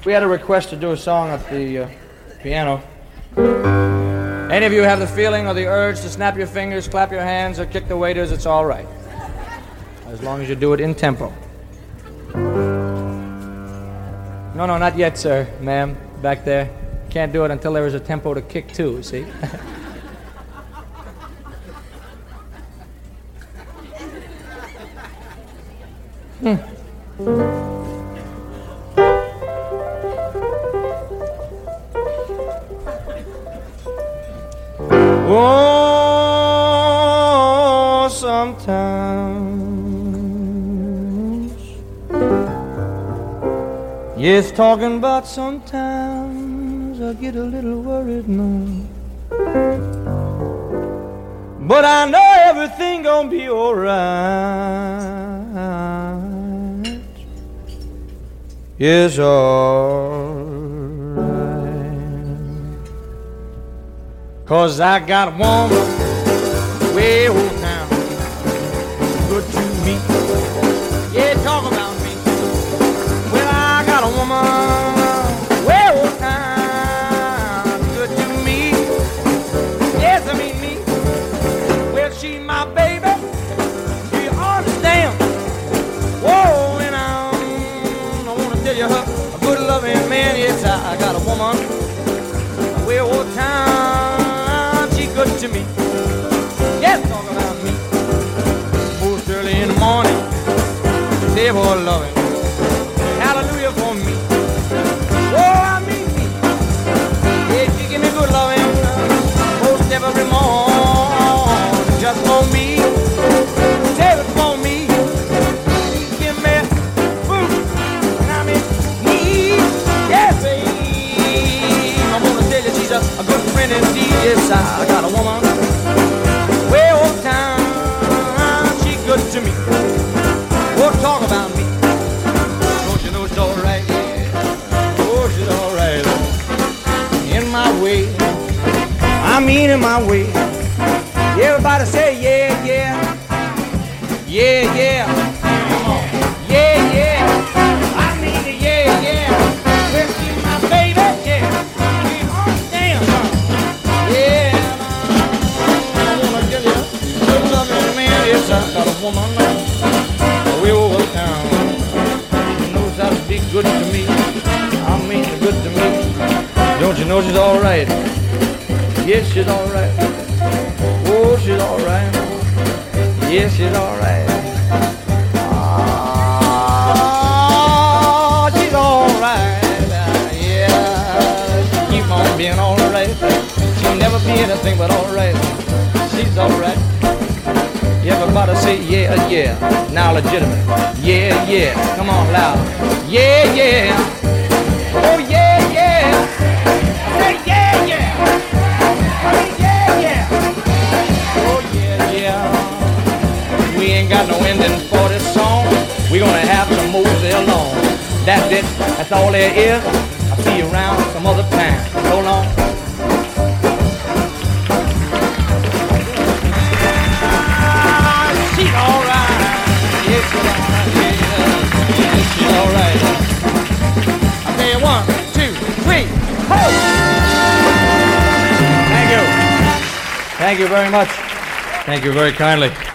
We had a request to do a song at the piano. Any of you have the feeling or the urge to snap your fingers, clap your hands, or kick the waiters, it's all right. As long as you do it in tempo. No, not yet, sir, ma'am, back there. Can't do it until there is a tempo to kick to, see? Oh, sometimes, yes, talking about sometimes I get a little worried now, but I know everything gonna be alright. Yes, alright. 'Cause I got a woman way old town, good to me. Yeah, talk about me. Well, I got a woman way old town, good to me. Yes, I mean me. Well, she my baby. She understand. Whoa, and I wanna tell you her a good loving man. Yes, I got a woman way old town. Good to me. Yes, talk about me. Most early in the morning, they were loving. Hallelujah for me. Oh, I mean me. Yeah, she give me good loving. Most every morning, just for me. Save it for me. Give me food, and I'm in need. Yes, babe. I wanna tell you she's a good friend indeed. Yes, I got a woman way old town. She good to me. Oh, talk about me. Don't you know it's all right? Yeah. Oh, she's all right. In my way. I mean in my way. Everybody say yeah, yeah. Yeah, yeah. Come on. Yeah, yeah. I mean it, yeah, yeah. Well, she's my baby, yeah. She understands, huh? Yeah, I wanna tell you, good loving man, yes, I got a woman way over town. She knows how to be good to me. I mean good to me. Don't you know she's all right? Yes, she's all right. Oh, she's all right. Yes, she's all right. Ah, she's all right. Yeah, she keep on being all right. Never be anything but alright. She's alright. Everybody say yeah, yeah. Now legitimate. Yeah, yeah. Come on loud. Yeah, yeah. Oh yeah, yeah. Say yeah, yeah. Yeah, yeah. Oh yeah, yeah. We ain't got no ending for this song. We're gonna have to move it along. That's it. That's all there is. I'll see you around some other time. So long. All right. I'll tell you 1, 2, 3, ho! Thank you. Thank you very much. Thank you very kindly.